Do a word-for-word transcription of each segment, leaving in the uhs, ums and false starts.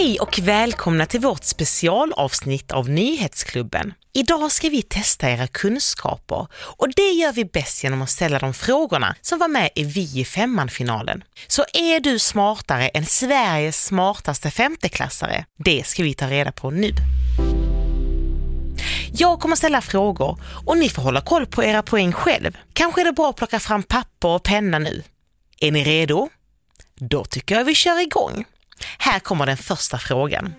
Hej och välkomna till vårt specialavsnitt av Nyhetsklubben. Idag ska vi testa era kunskaper och det gör vi bäst genom att ställa de frågorna som var med i Vi i femman-finalen. Så är du smartare än Sveriges smartaste femteklassare? Det ska vi ta reda på nu. Jag kommer ställa frågor och ni får hålla koll på era poäng själv. Kanske är det bra att plocka fram papper och penna nu. Är ni redo? Då tycker jag vi kör igång. Här kommer den första frågan.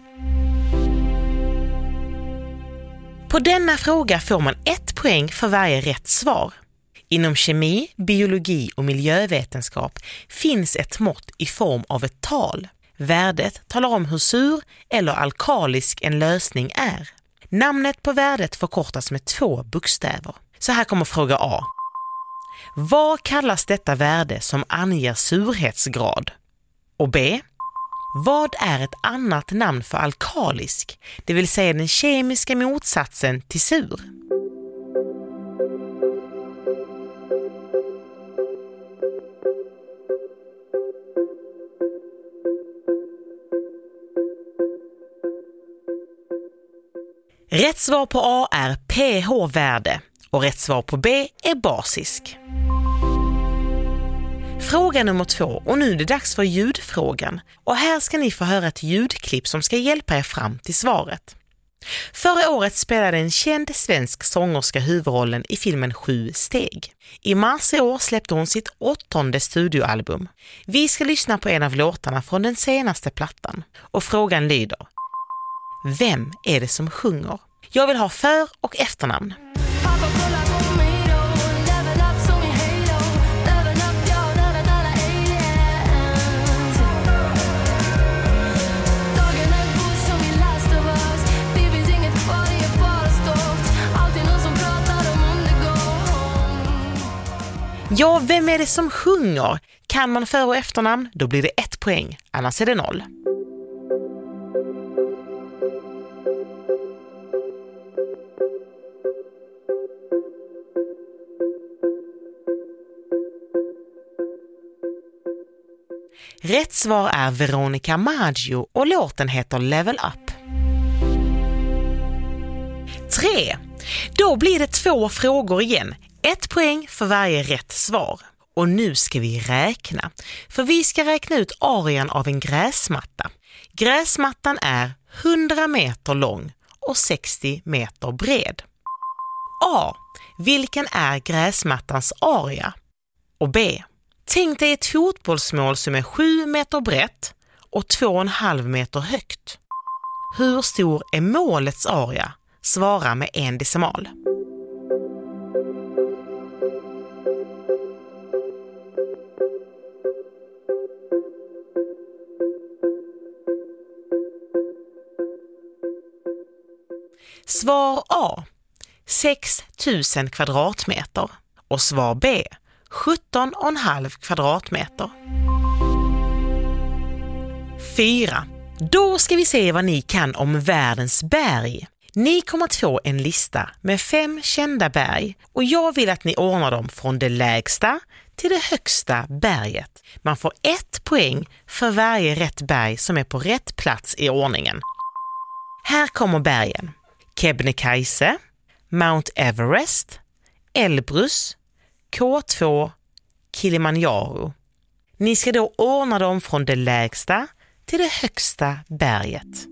På denna fråga får man ett poäng för varje rätt svar. Inom kemi, biologi och miljövetenskap finns ett mått i form av ett tal. Värdet talar om hur sur eller alkalisk en lösning är. Namnet på värdet förkortas med två bokstäver. Så här kommer fråga A. Vad kallas detta värde som anger surhetsgrad? Och B. Vad är ett annat namn för alkalisk, det vill säga den kemiska motsatsen till sur? Rätt svar på A är pH-värde och rätt svar på B är basisk. Fråga nummer två, och nu är det dags för ljudfrågan. Och här ska ni få höra ett ljudklipp som ska hjälpa er fram till svaret. Förra året spelade en känd svensk sångerska huvudrollen i filmen Sju steg. I mars i år släppte hon sitt åttonde studioalbum. Vi ska lyssna på en av låtarna från den senaste plattan. Och frågan lyder: vem är det som sjunger? Jag vill ha för- och efternamn. Ja, vem är det som sjunger? Kan man för- och efternamn, då blir det ett poäng, annars är det noll. Rätt svar är Veronica Maggio och låten heter Level Up. tre. Då blir det två frågor igen. Ett poäng för varje rätt svar. Och nu ska vi räkna. För vi ska räkna ut arean av en gräsmatta. Gräsmattan är hundra meter lång och sextio meter bred. A. Vilken är gräsmattans area? Och B. Tänk dig ett fotbollsmål som är sju meter brett och två och en halv meter högt. Hur stor är målets area? Svara med en decimal. Svar A. sex tusen kvadratmeter och svar B. sjutton och en halv kvadratmeter. fyra. Då ska vi se vad ni kan om världens berg. Ni kommer att få en lista med fem kända berg och jag vill att ni ordnar dem från det lägsta till det högsta berget. Man får ett poäng för varje rätt berg som är på rätt plats i ordningen. Här kommer bergen: Kebnekaise, Mount Everest, Elbrus, K två, Kilimanjaro. Ni ska då ordna dem från det lägsta till det högsta berget.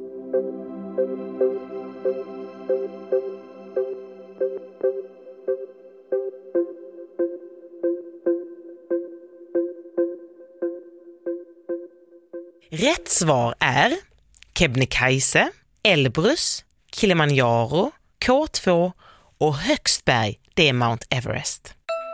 Rätt svar är Kebnekaise, Elbrus, Kilimanjaro, K två och högst berg, det är Mount Everest.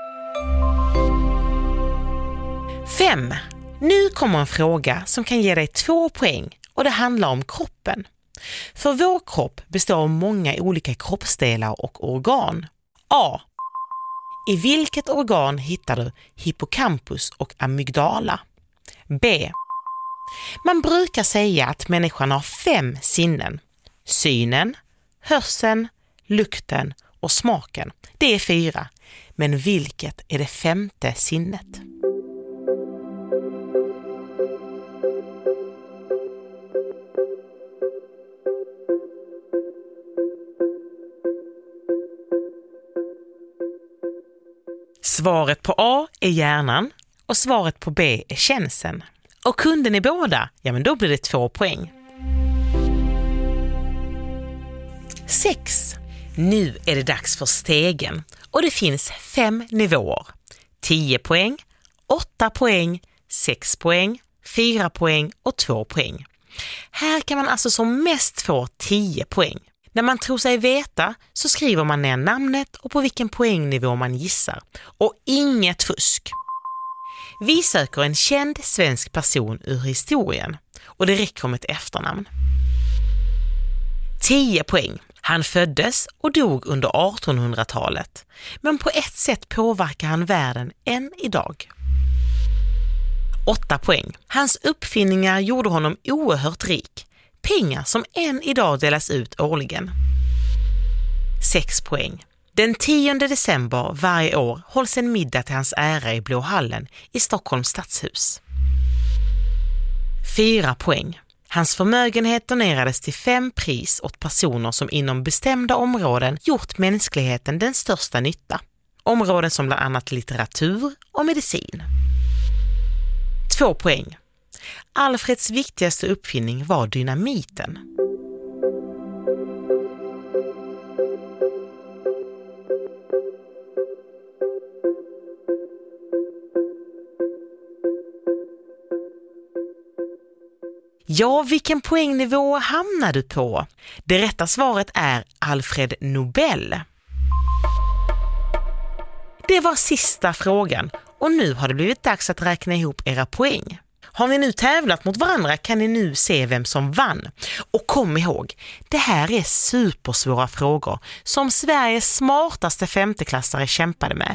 fem. Nu kommer en fråga som kan ge dig två poäng och det handlar om kroppen. För vår kropp består av många olika kroppsdelar och organ. A. I vilket organ hittar du hippocampus och amygdala? B. Man brukar säga att människan har fem sinnen. Synen, hörseln, lukten och smaken. Det är fyra. Men vilket är det femte sinnet? Svaret på A är hjärnan och svaret på B är känseln. Och kunde ni båda, ja men då blir det två poäng. sex. Nu är det dags för stegen och det finns fem nivåer. tio poäng, åtta poäng, sex poäng, fyra poäng och två poäng. Här kan man alltså som mest få tio poäng. När man tror sig veta så skriver man ner namnet och på vilken poängnivå man gissar. Och inget fusk. Vi söker en känd svensk person ur historien och det räcker om ett efternamn. tio poäng. Han föddes och dog under artonhundratalet, men på ett sätt påverkar han världen än idag. åtta poäng. Hans uppfinningar gjorde honom oerhört rik. Pengar som än idag delas ut årligen. sex poäng. Den tionde december varje år hålls en middag till hans ära i Blå hallen i Stockholms stadshus. fyra poäng. Hans förmögenhet donerades till fem pris åt personer som inom bestämda områden gjort mänskligheten den största nytta. Områden som bland annat litteratur och medicin. två poäng. Alfreds viktigaste uppfinning var dynamiten. Ja, vilken poängnivå hamnar du på? Det rätta svaret är Alfred Nobel. Det var sista frågan och nu har det blivit dags att räkna ihop era poäng. Har ni nu tävlat mot varandra kan ni nu se vem som vann. Och kom ihåg, det här är supersvåra frågor som Sveriges smartaste femteklassare kämpade med.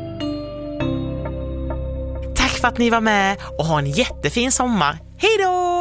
Tack för att ni var med och ha en jättefin sommar. Hej då!